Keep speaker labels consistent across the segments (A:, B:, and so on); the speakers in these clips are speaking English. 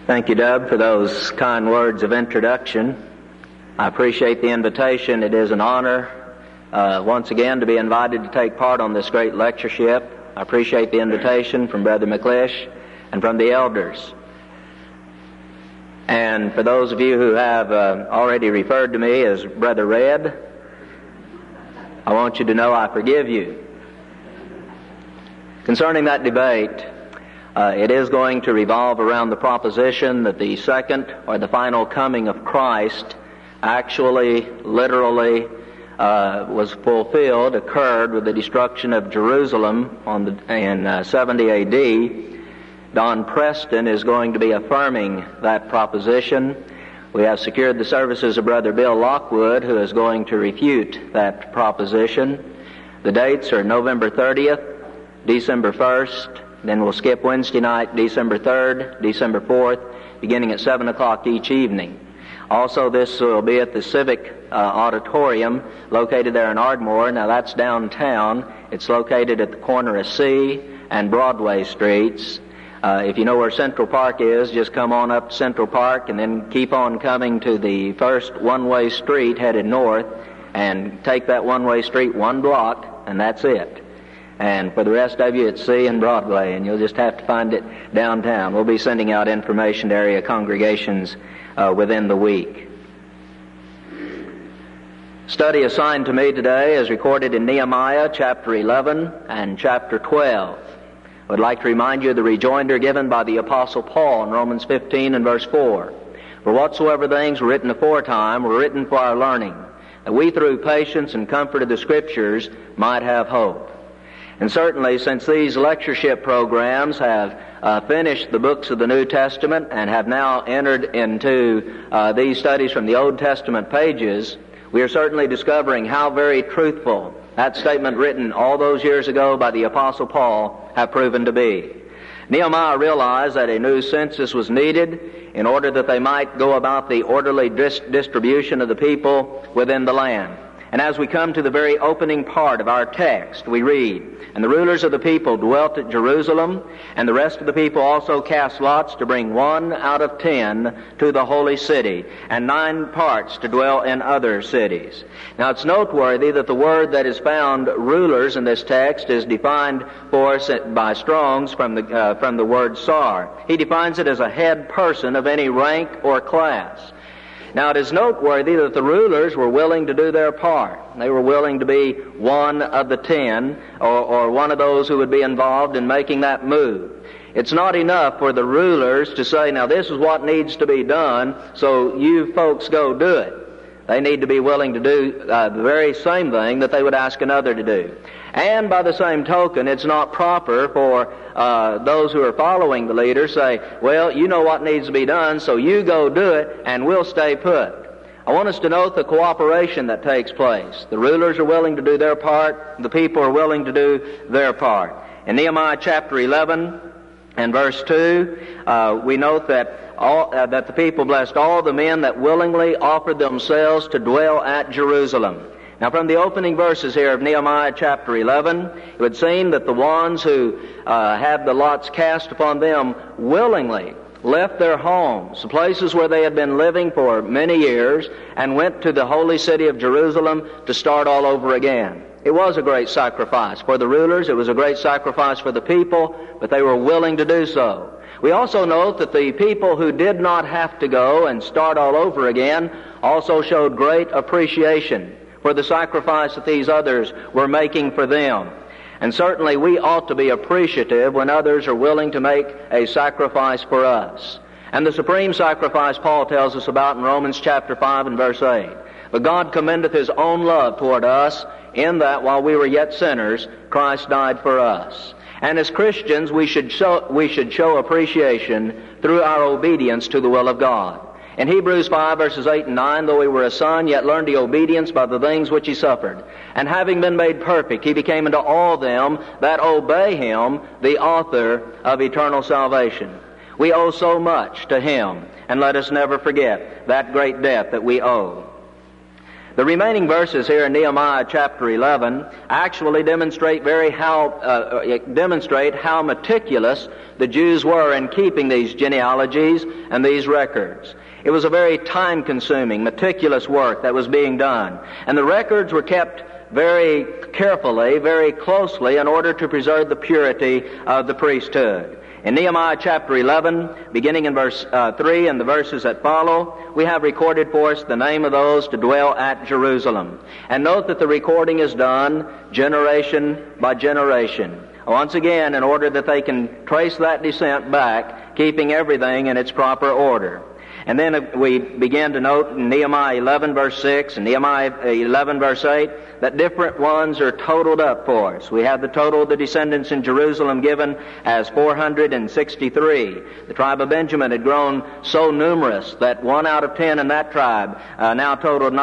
A: Thank you, Dub, for those kind words of introduction. I appreciate the invitation. It is an honor, once again, to be invited to take part on this great lectureship. I appreciate the invitation from Brother McClish and from the elders. And for those of you who have already referred to me as Brother Red, I want you to know I forgive you. Concerning that debate, it is going to revolve around the proposition that the second or the final coming of Christ actually, literally, was fulfilled, occurred with the destruction of Jerusalem in 70 A.D. Don Preston is going to be affirming that proposition. We have secured the services of Brother Bill Lockwood, who is going to refute that proposition. The dates are November 30th, December 1st, then we'll skip Wednesday night, December 3rd, December 4th, beginning at 7 o'clock each evening. Also, this will be at the Civic Auditorium, located there in Ardmore. Now, that's downtown. It's located at the corner of C and Broadway Streets. If you know where Central Park is, just come on up to Central Park and then keep on coming to the first one-way street headed north and take that one-way street one block, and that's it. And for the rest of you, it's C and Broadway, and you'll just have to find it downtown. We'll be sending out information to area congregations within the week. Study assigned to me today is recorded in Nehemiah chapter 11 and chapter 12. I would like to remind you of the rejoinder given by the Apostle Paul in Romans 15 and verse 4. For whatsoever things were written aforetime were written for our learning, that we through patience and comfort of the Scriptures might have hope. And certainly, since these lectureship programs have finished the books of the New Testament and have now entered into these studies from the Old Testament pages, we are certainly discovering how very truthful that statement written all those years ago by the Apostle Paul have proven to be. Nehemiah realized that a new census was needed in order that they might go about the orderly distribution of the people within the land. And as we come to the very opening part of our text, we read, "And the rulers of the people dwelt at Jerusalem, and the rest of the people also cast lots to bring 1 out of 10 to the holy city, and 9 parts to dwell in other cities." Now it's noteworthy that the word that is found, rulers, in this text is defined for us by Strong's from the word sar. He defines it as a head person of any rank or class. Now, it is noteworthy that the rulers were willing to do their part. They were willing to be 1 of the 10, or one of those who would be involved in making that move. It's not enough for the rulers to say, now this is what needs to be done, so you folks go do it. They need to be willing to do the very same thing that they would ask another to do. And by the same token, it's not proper for those who are following the leader say, well, you know what needs to be done, so you go do it, and we'll stay put. I want us to note the cooperation that takes place. The rulers are willing to do their part. The people are willing to do their part. In Nehemiah chapter 11 and verse 2, we note that that the people blessed all the men that willingly offered themselves to dwell at Jerusalem. Now, from the opening verses here of Nehemiah chapter 11, it would seem that the ones who had the lots cast upon them willingly left their homes, the places where they had been living for many years, and went to the holy city of Jerusalem to start all over again. It was a great sacrifice for the rulers. It was a great sacrifice for the people, but they were willing to do so. We also note that the people who did not have to go and start all over again also showed great appreciation for the sacrifice that these others were making for them. And certainly we ought to be appreciative when others are willing to make a sacrifice for us. And the supreme sacrifice Paul tells us about in Romans chapter 5 and verse 8. But God commendeth His own love toward us, in that while we were yet sinners, Christ died for us. And as Christians, we should show appreciation through our obedience to the will of God. In Hebrews 5 verses 8 and 9, though he were a son, yet learned he obedience by the things which he suffered. And having been made perfect, he became unto all them that obey him the author of eternal salvation. We owe so much to him, and let us never forget that great debt that we owe. The remaining verses here in Nehemiah chapter 11 actually demonstrate how meticulous the Jews were in keeping these genealogies and these records. It was a very time-consuming, meticulous work that was being done. And the records were kept very carefully, very closely, in order to preserve the purity of the priesthood. In Nehemiah chapter 11, beginning in verse 3 and the verses that follow, we have recorded for us the name of those to dwell at Jerusalem. And note that the recording is done generation by generation. Once again, in order that they can trace that descent back, keeping everything in its proper order. And then we begin to note in Nehemiah 11 verse 6 and Nehemiah 11 verse 8 that different ones are totaled up for us. We have the total of the descendants in Jerusalem given as 463. The tribe of Benjamin had grown so numerous that 1 out of 10 in that tribe now totaled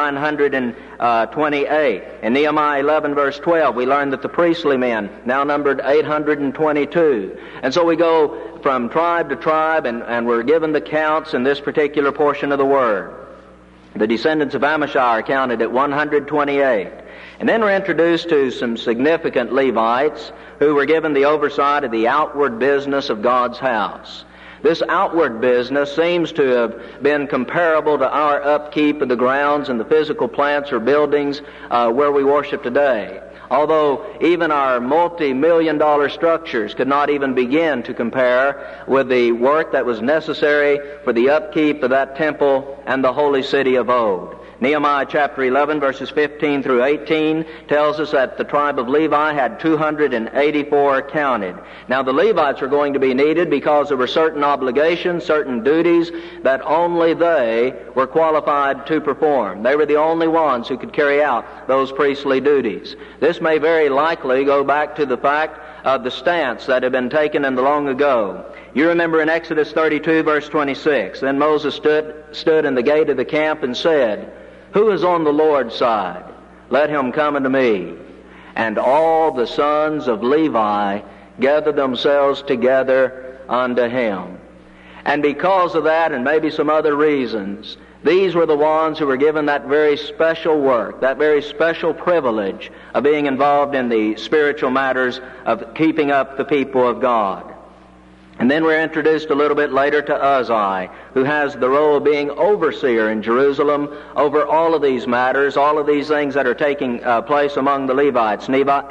A: 928. In Nehemiah 11 verse 12 we learn that the priestly men now numbered 822. And so we go from tribe to tribe, and we're given the counts in this particular portion of the Word. The descendants of Amashai are counted at 128. And then we're introduced to some significant Levites who were given the oversight of the outward business of God's house. This outward business seems to have been comparable to our upkeep of the grounds and the physical plants or buildings where we worship today. Although even our multi-million-dollar structures could not even begin to compare with the work that was necessary for the upkeep of that temple and the holy city of old. Nehemiah chapter 11 verses 15 through 18 tells us that the tribe of Levi had 284 counted. Now the Levites were going to be needed because there were certain obligations, certain duties that only they were qualified to perform. They were the only ones who could carry out those priestly duties. This may very likely go back to the fact of the stance that had been taken in the long ago. You remember in Exodus 32 verse 26, then Moses stood in the gate of the camp and said, "Who is on the Lord's side? Let him come unto me." And all the sons of Levi gathered themselves together unto him. And because of that, and maybe some other reasons, these were the ones who were given that very special work, that very special privilege of being involved in the spiritual matters of keeping up the people of God. And then we're introduced a little bit later to Uzziah, who has the role of being overseer in Jerusalem over all of these matters, all of these things that are taking place among the Levites.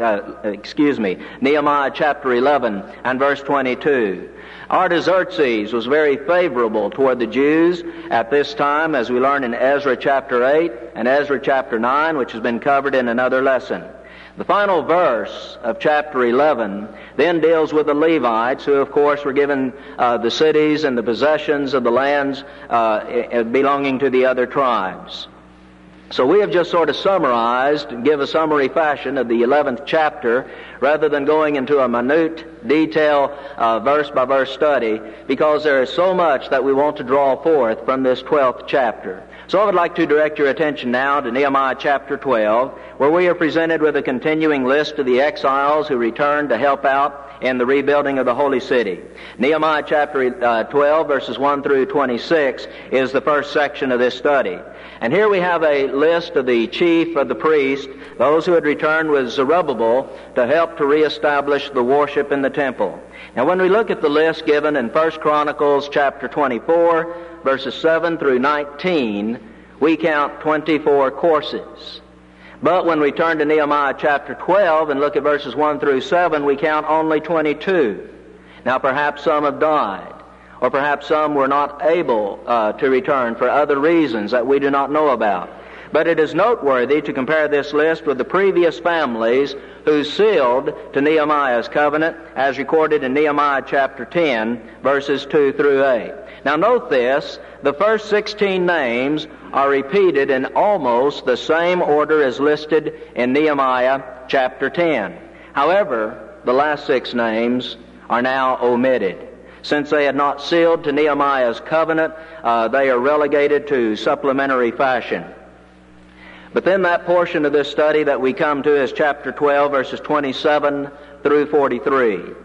A: Nehemiah chapter 11 and verse 22. Artaxerxes was very favorable toward the Jews at this time, as we learn in Ezra chapter 8 and Ezra chapter 9, which has been covered in another lesson. The final verse of chapter 11 then deals with the Levites, who of course were given the cities and the possessions of the lands belonging to the other tribes. So we have just sort of summarized and give a summary fashion of the 11th chapter rather than going into a minute detail verse by verse study, because there is so much that we want to draw forth from this 12th chapter. So I would like to direct your attention now to Nehemiah chapter 12, where we are presented with a continuing list of the exiles who returned to help out in the rebuilding of the holy city. Nehemiah chapter 12 verses 1 through 26 is the first section of this study. And here we have a list of the chief of the priests, those who had returned with Zerubbabel to help to reestablish the worship in the temple. Now when we look at the list given in 1 Chronicles chapter 24, verses 7 through 19, we count 24 courses. But when we turn to Nehemiah chapter 12 and look at verses 1 through 7, we count only 22. Now perhaps some have died, or perhaps some were not able to return for other reasons that we do not know about. But it is noteworthy to compare this list with the previous families who sealed to Nehemiah's covenant, as recorded in Nehemiah chapter 10, verses 2 through 8. Now note this, the first 16 names are repeated in almost the same order as listed in Nehemiah chapter 10. However, the last 6 names are now omitted. Since they had not sealed to Nehemiah's covenant, they are relegated to supplementary fashion. But then that portion of this study that we come to is chapter 12, verses 27 through 43.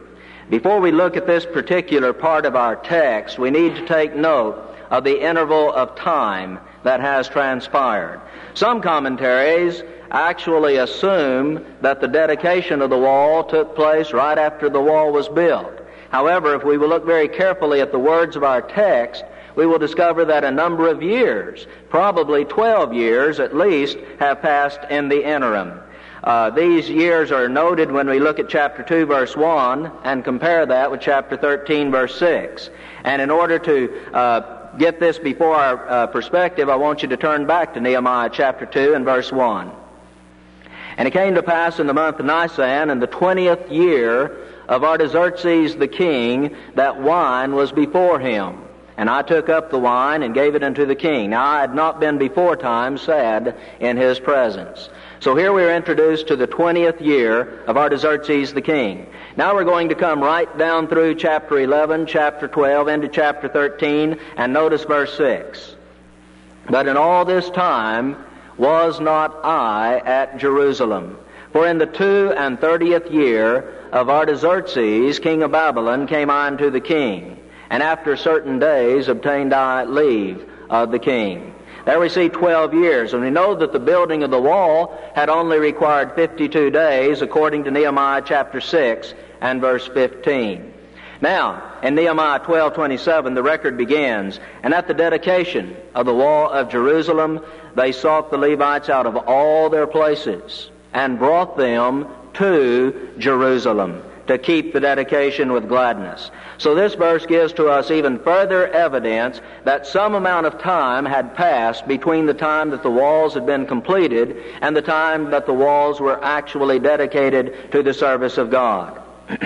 A: Before we look at this particular part of our text, we need to take note of the interval of time that has transpired. Some commentaries actually assume that the dedication of the wall took place right after the wall was built. However, if we will look very carefully at the words of our text, we will discover that a number of years, probably 12 years at least, have passed in the interim. These years are noted when we look at chapter 2, verse 1, and compare that with chapter 13, verse 6. And in order to get this before our perspective, I want you to turn back to Nehemiah chapter 2 and verse 1. And it came to pass in the month of Nisan, in the 20th year of Artaxerxes the king, that wine was before him. And I took up the wine and gave it unto the king. Now I had not been before time sad in his presence. So here we are introduced to the 20th year of Artaxerxes the king. Now we're going to come right down through chapter 11, chapter 12, into chapter 13, and notice verse 6. But in all this time was not I at Jerusalem. For in the 32nd year of Artaxerxes, king of Babylon, came I unto the king, and after certain days obtained I leave of the king. There we see 12 years, and we know that the building of the wall had only required 52 days, according to Nehemiah chapter 6 and verse 15. Now, in Nehemiah 12:27, the record begins, and at the dedication of the wall of Jerusalem, they sought the Levites out of all their places and brought them to Jerusalem to keep the dedication with gladness. So this verse gives to us even further evidence that some amount of time had passed between the time that the walls had been completed and the time that the walls were actually dedicated to the service of God.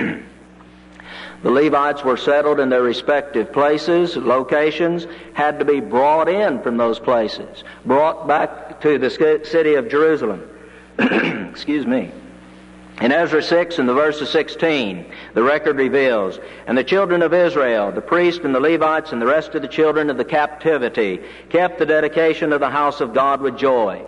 A: The Levites were settled in their respective places, locations, had to be brought in from those places, brought back to the city of Jerusalem. Excuse me. In Ezra 6 and the verse of 16, the record reveals, and the children of Israel, the priests and the Levites and the rest of the children of the captivity, kept the dedication of the house of God with joy.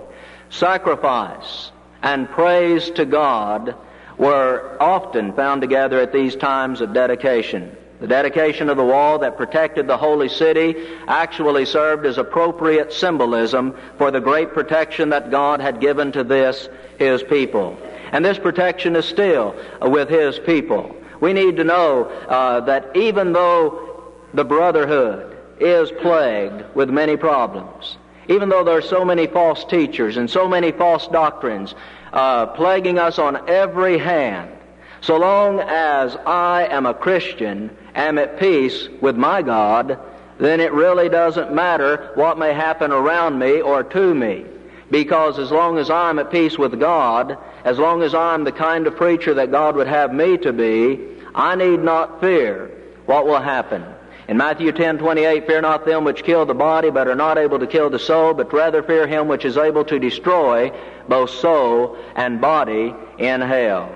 A: Sacrifice and praise to God were often found together at these times of dedication. The dedication of the wall that protected the holy city actually served as appropriate symbolism for the great protection that God had given to this, His people. And this protection is still with His people. We need to know that even though the brotherhood is plagued with many problems, even though there are so many false teachers and so many false doctrines plaguing us on every hand, so long as I am a Christian, am at peace with my God, then it really doesn't matter what may happen around me or to me. Because as long as I'm at peace with God, as long as I'm the kind of preacher that God would have me to be, I need not fear what will happen. In Matthew 10:28, fear not them which kill the body, but are not able to kill the soul, but rather fear him which is able to destroy both soul and body in hell.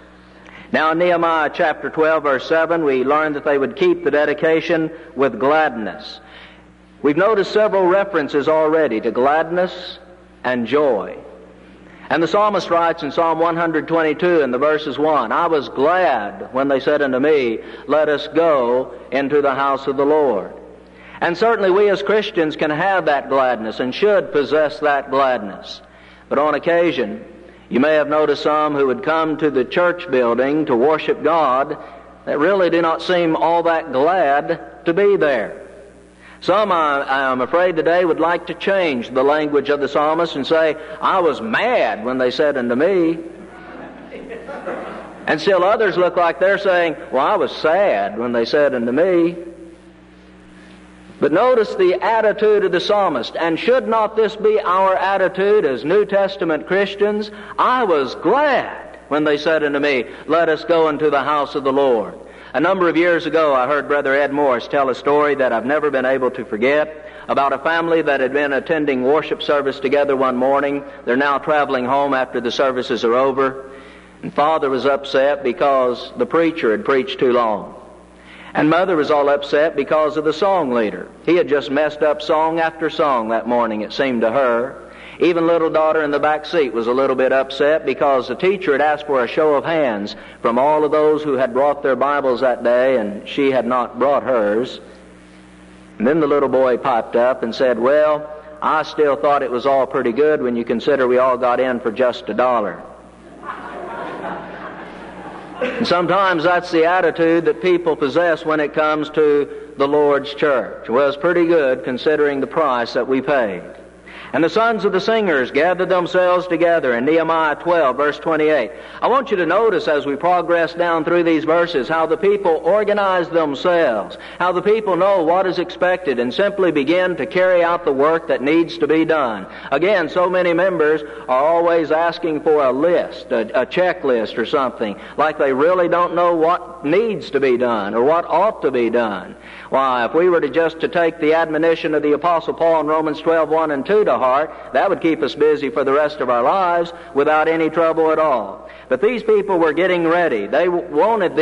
A: Now in Nehemiah chapter 12, verse 7, we learn that they would keep the dedication with gladness. We've noticed several references already to gladness and joy. And the psalmist writes in Psalm 122 in the verses 1, I was glad when they said unto me, let us go into the house of the Lord. And certainly we as Christians can have that gladness and should possess that gladness. But on occasion, you may have noticed some who would come to the church building to worship God that really do not seem all that glad to be there. Some, I'm afraid today, would like to change the language of the psalmist and say, I was mad when they said unto me. And still others look like they're saying, well, I was sad when they said unto me. But notice the attitude of the psalmist. And should not this be our attitude as New Testament Christians? I was glad when they said unto me, let us go into the house of the Lord. A number of years ago, I heard Brother Ed Morris tell a story that I've never been able to forget about a family that had been attending worship service together one morning. They're now traveling home after the services are over. And Father was upset because the preacher had preached too long. And Mother was all upset because of the song leader. He had just messed up song after song that morning, it seemed to her. Even little daughter in the back seat was a little bit upset because the teacher had asked for a show of hands from all of those who had brought their Bibles that day, and she had not brought hers. And then the little boy piped up and said, "Well, I still thought it was all pretty good when you consider we all got in for just $1." And sometimes that's the attitude that people possess when it comes to the Lord's church. Well, it's pretty good considering the price that we paid. And the sons of the singers gathered themselves together in Nehemiah 12, verse 28. I want you to notice as we progress down through these verses how the people organize themselves, how the people know what is expected and simply begin to carry out the work that needs to be done. Again, so many members are always asking for a list, a checklist or something, like they really don't know what needs to be done or what ought to be done. Why, if we were to take the admonition of the Apostle Paul in Romans 12, 1 and 2 to heart, that would keep us busy for the rest of our lives without any trouble at all. But these people were getting ready. They wanted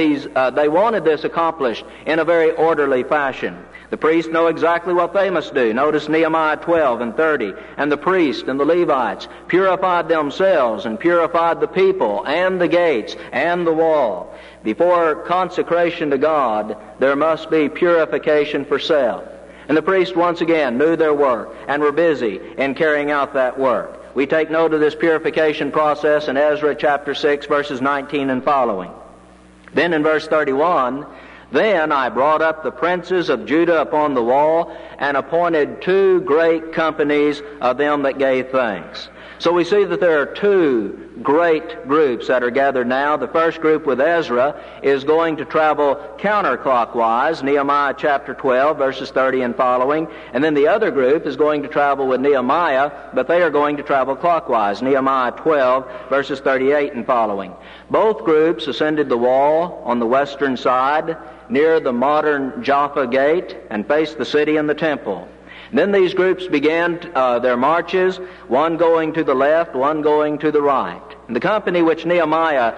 A: this accomplished in a very orderly fashion. The priests know exactly what they must do. Notice Nehemiah 12 and 30. And the priests and the Levites purified themselves and purified the people and the gates and the wall. Before consecration to God, there must be purification for self. And the priests once again knew their work and were busy in carrying out that work. We take note of this purification process in Ezra chapter 6, verses 19 and following. Then in verse 31, "Then I brought up the princes of Judah upon the wall, and appointed 2 great companies of them that gave thanks." So we see that there are 2 great groups that are gathered now. The first group with Ezra is going to travel counterclockwise, Nehemiah chapter 12, verses 30 and following. And then the other group is going to travel with Nehemiah, but they are going to travel clockwise, Nehemiah 12, verses 38 and following. Both groups ascended the wall on the western side, near the modern Jaffa Gate, and faced the city and the temple. Then these groups began their marches, one going to the left, one going to the right. And the company which Nehemiah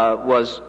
A: was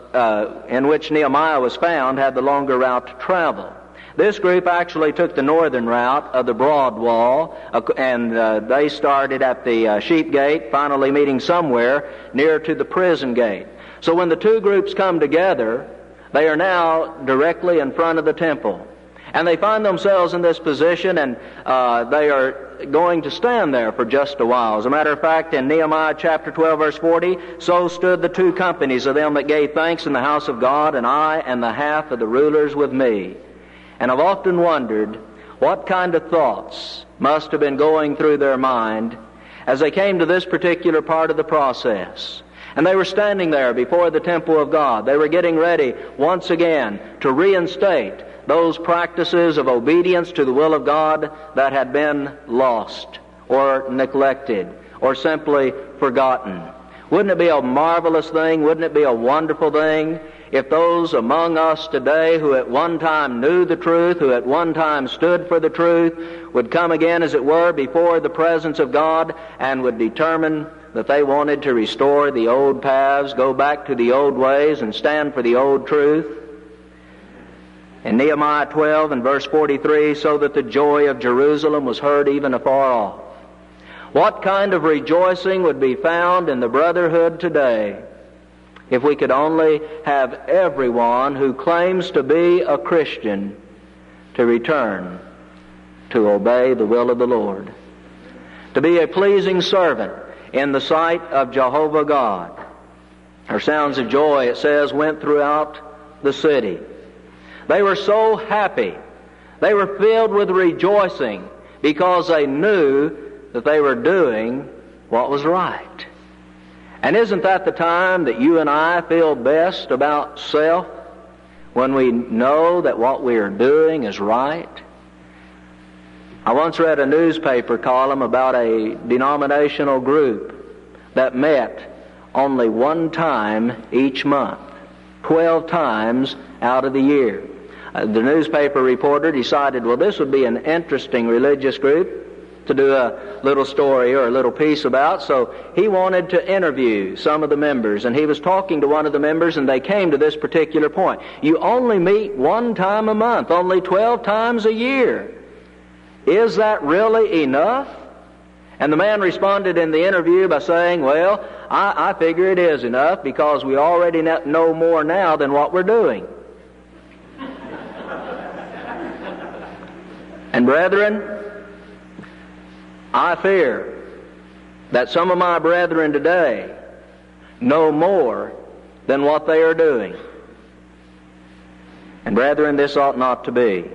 A: found had the longer route to travel. This group actually took the northern route of the broad wall, and they started at the sheep gate, finally meeting somewhere near to the prison gate. So when the 2 groups come together, they are now directly in front of the temple. And they find themselves in this position, and they are going to stand there for just a while. As a matter of fact, in Nehemiah chapter 12, verse 40, "So stood the 2 companies of them that gave thanks in the house of God, and I and the half of the rulers with me." And I've often wondered what kind of thoughts must have been going through their mind as they came to this particular part of the process. And they were standing there before the temple of God. They were getting ready once again to reinstate those practices of obedience to the will of God that had been lost or neglected or simply forgotten. Wouldn't it be a marvelous thing? Wouldn't it be a wonderful thing if those among us today who at one time knew the truth, who at one time stood for the truth, would come again, as it were, before the presence of God and would determine that they wanted to restore the old paths, go back to the old ways, and stand for the old truth? In Nehemiah 12 and verse 43, "So that the joy of Jerusalem was heard even afar off." What kind of rejoicing would be found in the brotherhood today if we could only have everyone who claims to be a Christian to return to obey the will of the Lord, to be a pleasing servant in the sight of Jehovah God. Our sounds of joy, it says, went throughout the city. They were so happy. They were filled with rejoicing because they knew that they were doing what was right. And isn't that the time that you and I feel best about self? When we know that what we are doing is right? I once read a newspaper column about a denominational group that met only 1 time each month, 12 times out of the year. The newspaper reporter decided, well, this would be an interesting religious group to do a little story or a little piece about, so he wanted to interview some of the members, and he was talking to one of the members, and they came to this particular point. You only meet 1 time a month, only 12 times a year. Is that really enough? And the man responded in the interview by saying, well, I figure it is enough because we already know more now than what we're doing. And brethren, I fear that some of my brethren today know more than what they are doing. And brethren, this ought not to be.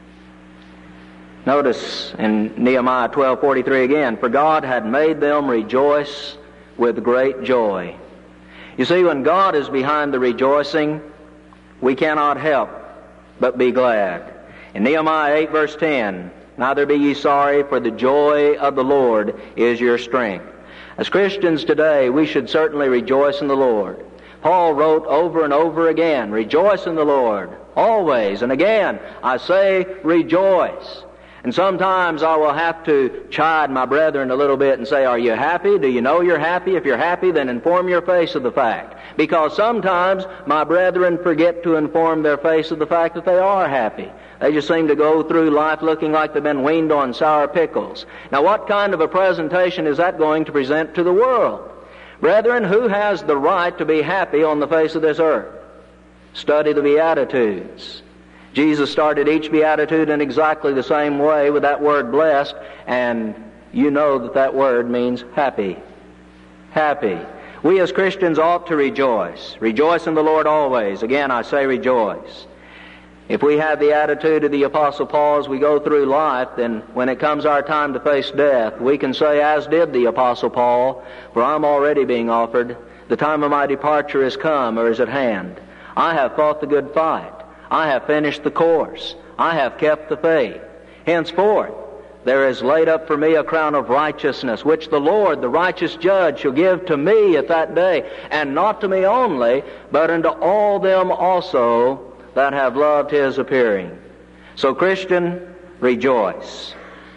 A: Notice in Nehemiah 12:43 again, for God had made them rejoice with great joy. You see, when God is behind the rejoicing, we cannot help but be glad. In Nehemiah 8 verse 10, neither be ye sorry, for the joy of the Lord is your strength. As Christians today, we should certainly rejoice in the Lord. Paul wrote over and over again, rejoice in the Lord, always. And again, I say rejoice. And sometimes I will have to chide my brethren a little bit and say, are you happy? Do you know you're happy? If you're happy, then inform your face of the fact. Because sometimes my brethren forget to inform their face of the fact that they are happy. They just seem to go through life looking like they've been weaned on sour pickles. Now, what kind of a presentation is that going to present to the world? Brethren, who has the right to be happy on the face of this earth? Study the Beatitudes. Jesus started each beatitude in exactly the same way with that word blessed, and you know that that word means happy. Happy. We as Christians ought to rejoice. Rejoice in the Lord always. Again, I say rejoice. If we have the attitude of the Apostle Paul as we go through life, then when it comes our time to face death, we can say, as did the Apostle Paul, for I'm already being offered. The time of my departure is come, or is at hand. I have fought the good fight. I have finished the course. I have kept the faith. Henceforth, there is laid up for me a crown of righteousness, which the Lord, the righteous judge, shall give to me at that day, and not to me only, but unto all them also that have loved his appearing. So, Christian, rejoice.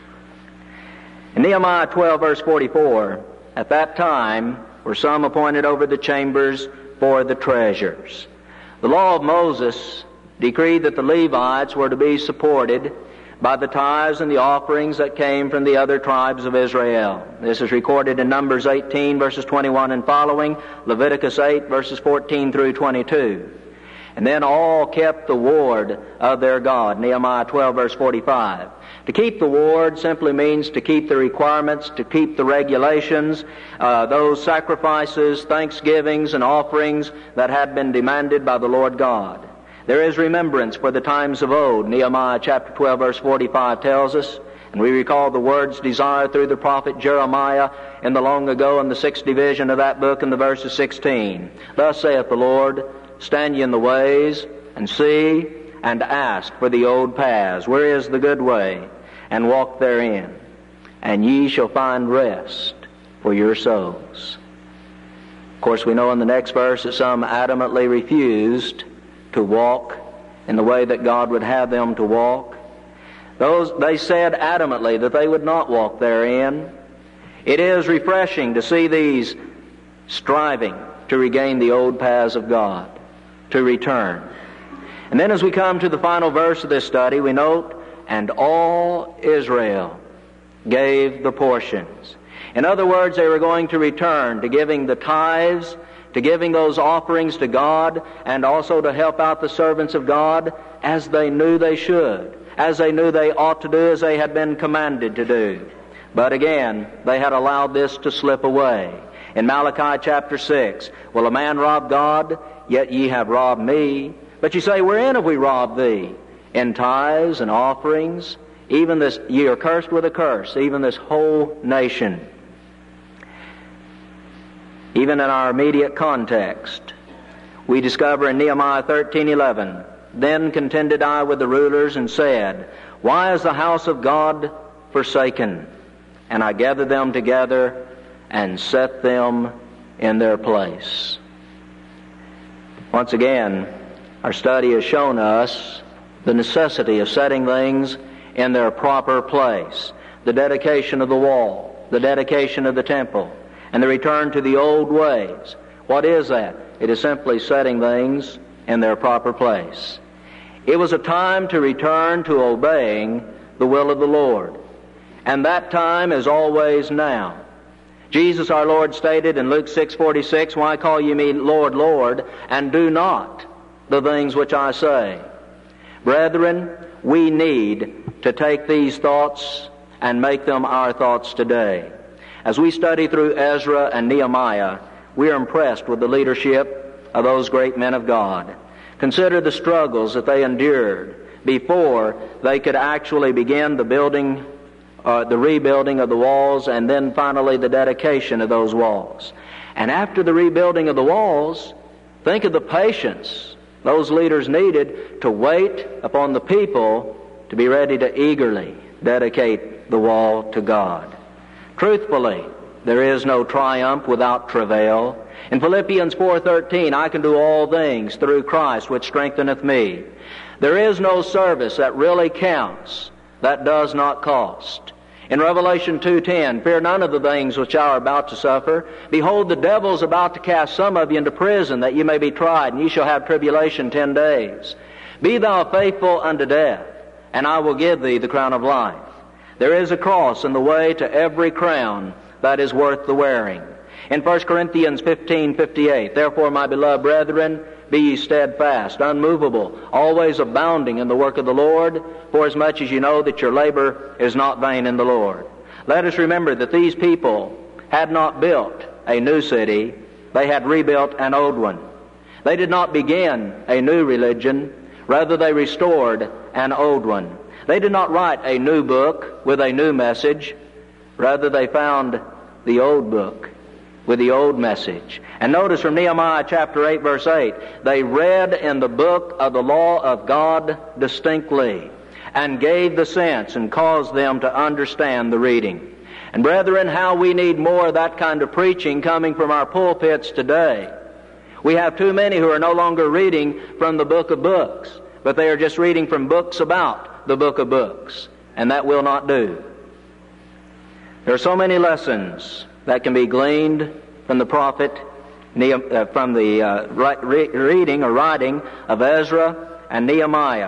A: In Nehemiah 12, verse 44, at that time were some appointed over the chambers for the treasures. The law of Moses decreed that the Levites were to be supported by the tithes and the offerings that came from the other tribes of Israel. This is recorded in Numbers 18, verses 21 and following, Leviticus 8, verses 14 through 22. And then all kept the ward of their God, Nehemiah 12, verse 45. To keep the ward simply means to keep the requirements, to keep the regulations, those sacrifices, thanksgivings, and offerings that had been demanded by the Lord God. There is remembrance for the times of old, Nehemiah chapter 12, verse 45 tells us. And we recall the words desired through the prophet Jeremiah in the long ago in the 6th division of that book in the verses 16. Thus saith the Lord, stand ye in the ways, and see, and ask for the old paths, where is the good way, and walk therein, and ye shall find rest for your souls. Of course, we know in the next verse that some adamantly refused to walk in the way that God would have them to walk. They said adamantly that they would not walk therein. It is refreshing to see these striving to regain the old paths of God, to return. And then as we come to the final verse of this study, we note, and all Israel gave the portions. In other words, they were going to return to giving the tithes, to giving those offerings to God, and also to help out the servants of God as they knew they should, as they knew they ought to do, as they had been commanded to do. But again, they had allowed this to slip away. In Malachi chapter 6, will a man rob God? Yet ye have robbed me. But you say, wherein have we robbed thee? In tithes and offerings. Even this, ye are cursed with a curse, even this whole nation. Even in our immediate context, we discover in Nehemiah 13:11, then contended I with the rulers and said, why is the house of God forsaken? And I gathered them together and set them in their place. Once again, our study has shown us the necessity of setting things in their proper place. The dedication of the wall, the dedication of the temple, and the return to the old ways. What is that? It is simply setting things in their proper place. It was a time to return to obeying the will of the Lord. and that time is always now. Jesus our Lord stated in Luke 6:46, "Why call ye me Lord, Lord, and do not the things which I say?" Brethren, we need to take these thoughts and make them our thoughts today. As we study through Ezra and Nehemiah, we are impressed with the leadership of those great men of God. Consider the struggles that they endured before they could actually begin the rebuilding of the walls, and then finally the dedication of those walls. And after the rebuilding of the walls, think of the patience those leaders needed to wait upon the people to be ready to eagerly dedicate the wall to God. Truthfully, there is no triumph without travail. In Philippians 4:13, "I can do all things through Christ which strengtheneth me." There is no service that really counts that does not cost. In Revelation 2:10, "Fear none of the things which thou art about to suffer. Behold, the devil is about to cast some of you into prison, that ye may be tried, and ye shall have tribulation 10 days. Be thou faithful unto death, and I will give thee the crown of life." There is a cross in the way to every crown that is worth the wearing. In 1 Corinthians 15:58, "Therefore, my beloved brethren, be ye steadfast, unmovable, always abounding in the work of the Lord, forasmuch as you know that your labor is not vain in the Lord." Let us remember that these people had not built a new city, they had rebuilt an old one. They did not begin a new religion, rather they restored an old one. They did not write a new book with a new message, rather they found the old book with the old message. And notice from Nehemiah chapter 8 verse 8, they read in the book of the law of God distinctly and gave the sense and caused them to understand the reading. And brethren, how we need more of that kind of preaching coming from our pulpits today. We have too many who are no longer reading from the book of books, but they are just reading from books about the book of books, and that will not do. There are so many lessons that can be gleaned from the prophet, from the reading or writing of Ezra and Nehemiah.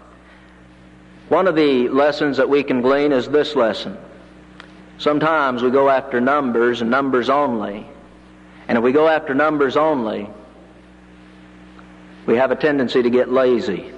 A: One of the lessons that we can glean is this lesson. Sometimes we go after numbers and numbers only. And if we go after numbers only, we have a tendency to get lazy.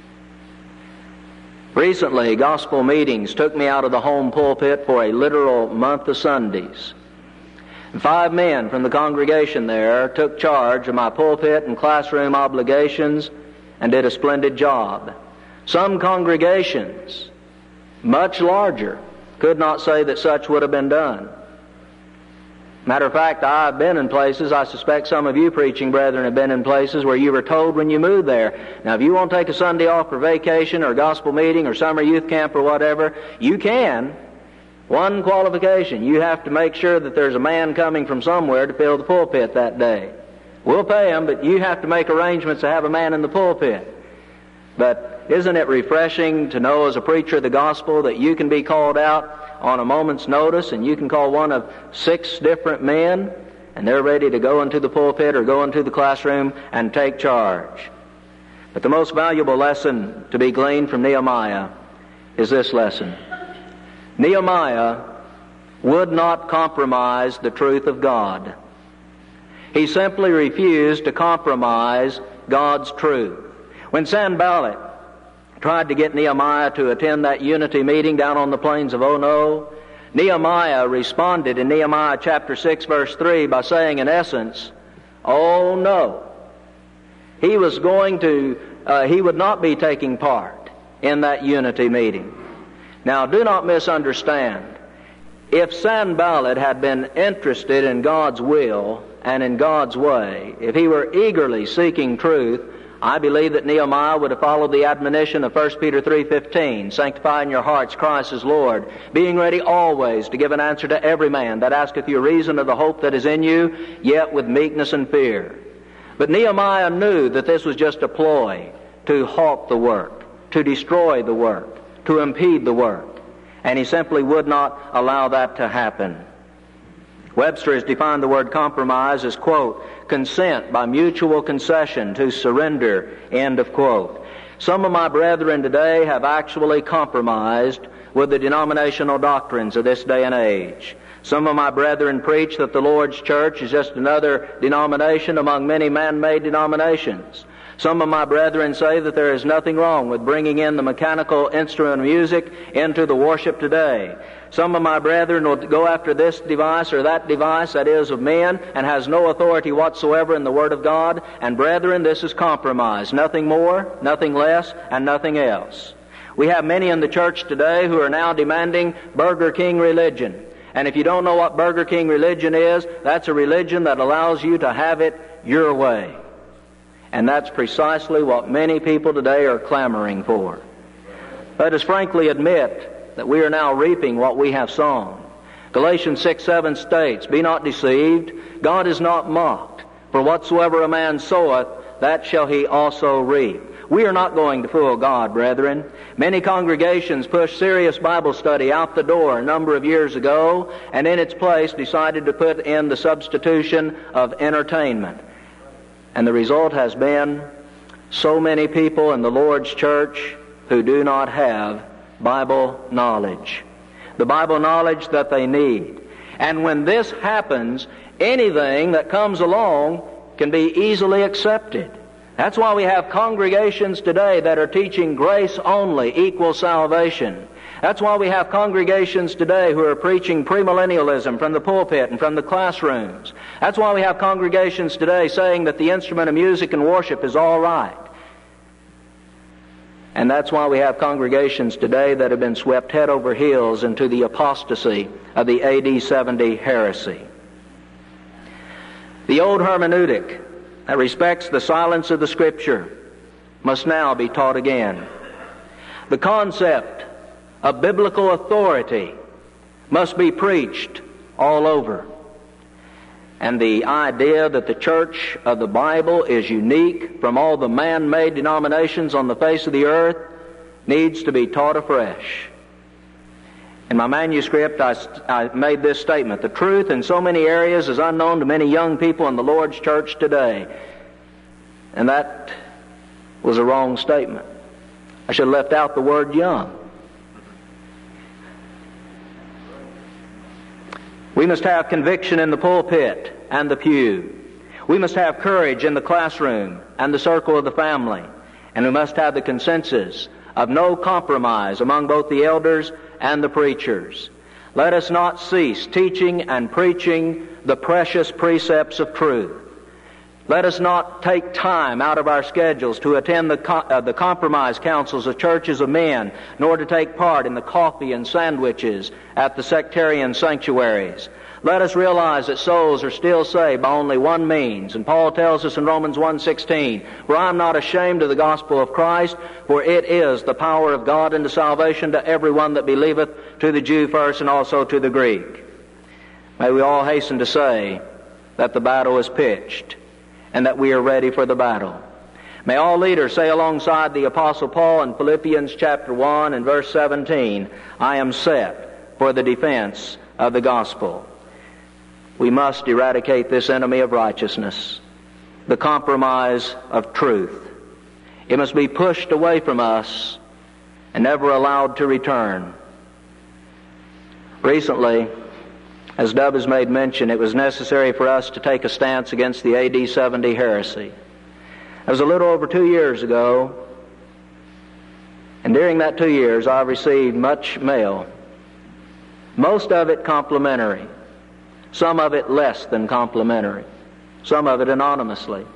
A: Recently, gospel meetings took me out of the home pulpit for a literal month of Sundays. 5 men from the congregation there took charge of my pulpit and classroom obligations and did a splendid job. Some congregations, much larger, could not say that such would have been done. Matter of fact, I've been in places, I suspect some of you preaching brethren have been in places where you were told when you moved there, now if you want to take a Sunday off for vacation or a gospel meeting or summer youth camp or whatever, you can. One qualification, you have to make sure that there's a man coming from somewhere to fill the pulpit that day. We'll pay him, but you have to make arrangements to have a man in the pulpit. But isn't it refreshing to know as a preacher of the gospel that you can be called out on a moment's notice and you can call one of 6 different men and they're ready to go into the pulpit or go into the classroom and take charge. But the most valuable lesson to be gleaned from Nehemiah is this lesson. Nehemiah would not compromise the truth of God. He simply refused to compromise God's truth. When Sanballat tried to get Nehemiah to attend that unity meeting down on the plains of Ono, Nehemiah responded in Nehemiah chapter 6 verse 3 by saying in essence, "Oh no." He would not be taking part in that unity meeting. Now, do not misunderstand. If Sanballat had been interested in God's will and in God's way, if he were eagerly seeking truth, I believe that Nehemiah would have followed the admonition of 1 Peter 3:15, "Sanctify in your hearts Christ as Lord, being ready always to give an answer to every man that asketh you a reason of the hope that is in you, yet with meekness and fear." But Nehemiah knew that this was just a ploy to halt the work, to destroy the work, to impede the work, and he simply would not allow that to happen. Webster has defined the word compromise as, quote, "consent by mutual concession to surrender," end of quote. Some of my brethren today have actually compromised with the denominational doctrines of this day and age. Some of my brethren preach that the Lord's church is just another denomination among many man-made denominations. Some of my brethren say that there is nothing wrong with bringing in the mechanical instrument of music into the worship today. Some of my brethren will go after this device or that device that is of men and has no authority whatsoever in the Word of God. And brethren, this is compromise. Nothing more, nothing less, and nothing else. We have many in the church today who are now demanding Burger King religion. And if you don't know what Burger King religion is, that's a religion that allows you to have it your way. And that's precisely what many people today are clamoring for. Let us frankly admit that we are now reaping what we have sown. Galatians 6:7 states, "Be not deceived, God is not mocked. For whatsoever a man soweth, that shall he also reap." We are not going to fool God, brethren. Many congregations pushed serious Bible study out the door a number of years ago, and in its place decided to put in the substitution of entertainment. And the result has been so many people in the Lord's church who do not have Bible knowledge. The Bible knowledge that they need. And when this happens, anything that comes along can be easily accepted. That's why we have congregations today that are teaching grace only equals salvation. That's why we have congregations today who are preaching premillennialism from the pulpit and from the classrooms. That's why we have congregations today saying that the instrument of music and worship is all right. And that's why we have congregations today that have been swept head over heels into the apostasy of the AD 70 heresy. The old hermeneutic that respects the silence of the Scripture must now be taught again. The concept of biblical authority must be preached all over. And the idea that the church of the Bible is unique from all the man-made denominations on the face of the earth needs to be taught afresh. In my manuscript, I made this statement: the truth in so many areas is unknown to many young people in the Lord's church today. And that was a wrong statement. I should have left out the word young. We must have conviction in the pulpit and the pew. We must have courage in the classroom and the circle of the family. And we must have the consensus of no compromise among both the elders and the preachers. Let us not cease teaching and preaching the precious precepts of truth. Let us not take time out of our schedules to attend the compromise councils of churches of men, nor to take part in the coffee and sandwiches at the sectarian sanctuaries. Let us realize that souls are still saved by only one means. And Paul tells us in Romans 1:16, "For I am not ashamed of the gospel of Christ, for it is the power of God unto salvation to everyone that believeth, to the Jew first and also to the Greek." May we all hasten to say that the battle is pitched, and that we are ready for the battle. May all leaders say alongside the Apostle Paul in Philippians chapter 1 and verse 17, "I am set for the defense of the gospel." We must eradicate this enemy of righteousness, the compromise of truth. It must be pushed away from us and never allowed to return. Recently, as Dub has made mention, it was necessary for us to take a stance against the AD 70 heresy. It was a little over 2 years ago, and during that 2 years I've received much mail, most of it complimentary, some of it less than complimentary, some of it anonymously.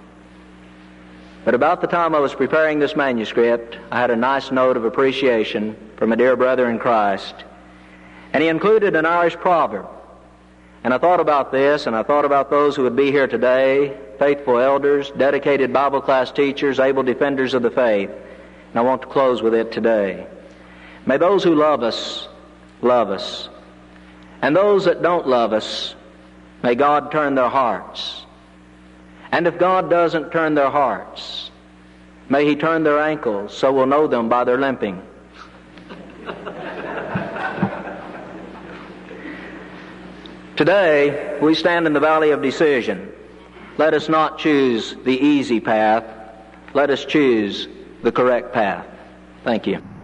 A: But about the time I was preparing this manuscript, I had a nice note of appreciation from a dear brother in Christ, and he included an Irish proverb. And I thought about this, and I thought about those who would be here today, faithful elders, dedicated Bible class teachers, able defenders of the faith. And I want to close with it today. May those who love us, love us. And those that don't love us, may God turn their hearts. And if God doesn't turn their hearts, may He turn their ankles, so we'll know them by their limping. Today, we stand in the valley of decision. Let us not choose the easy path. Let us choose the correct path. Thank you.